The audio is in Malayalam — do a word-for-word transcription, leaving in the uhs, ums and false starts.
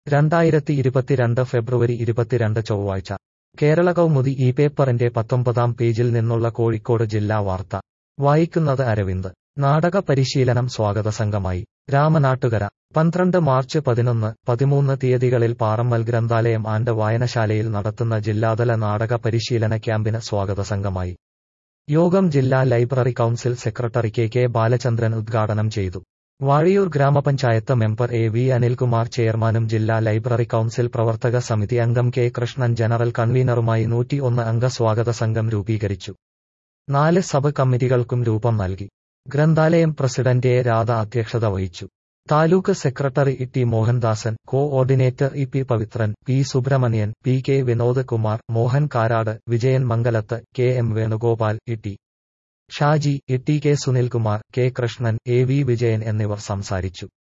രണ്ടായിരത്തി ഇരുപത്തിരണ്ട് ഫെബ്രുവരി ഇരുപത്തിരണ്ട് ചൊവ്വാഴ്ച കേരള കൗമുദി ഈ പേപ്പറിന്റെ പത്തൊമ്പതാം പേജിൽ നിന്നുള്ള കോഴിക്കോട് ജില്ലാ വാർത്ത വായിക്കുന്നത് അരവിന്ദ്. നാടക പരിശീലനം സ്വാഗത സംഘമായി. രാമനാട്ടുകര. പന്ത്രണ്ട് മാർച്ച് പതിനൊന്ന്, പതിമൂന്ന് തീയതികളിൽ പാറമ്മൽ ഗ്രന്ഥാലയം ആൻഡ് വായനശാലയിൽ നടത്തുന്ന ജില്ലാതല നാടക പരിശീലന ക്യാമ്പിന് സ്വാഗത സംഘമായി. യോഗം ജില്ലാ library council secretary K K Balachandran ഉദ്ഘാടനം ചെയ്തു. വാഴിയൂർ ഗ്രാമപഞ്ചായത്ത് മെമ്പർ എ വി അനിൽകുമാർ ചെയർമാനും ജില്ലാ ലൈബ്രറി കൗൺസിൽ പ്രവർത്തക സമിതി അംഗം കെ കൃഷ്ണൻ ജനറൽ കൺവീനറുമായി നൂറ്റി ഒന്ന് അംഗ സ്വാഗത സംഘം രൂപീകരിച്ചു. നാല് സബ് കമ്മിറ്റികൾക്കും രൂപം നൽകി. ഗ്രന്ഥാലയം പ്രസിഡന്റ് എ രാധ അധ്യക്ഷത വഹിച്ചു. Taluk secretary E T Mohandasan, coordinator E P Pavithran, P Subrahmanyan, P K Vinod Kumar, Mohan Karat, Vijayan Mangalath, K M Venugopal, E T Shaji, E T K Sunilkumar, K Krishnan, A V Vijayan എന്നിവർ സംസാരിച്ചു.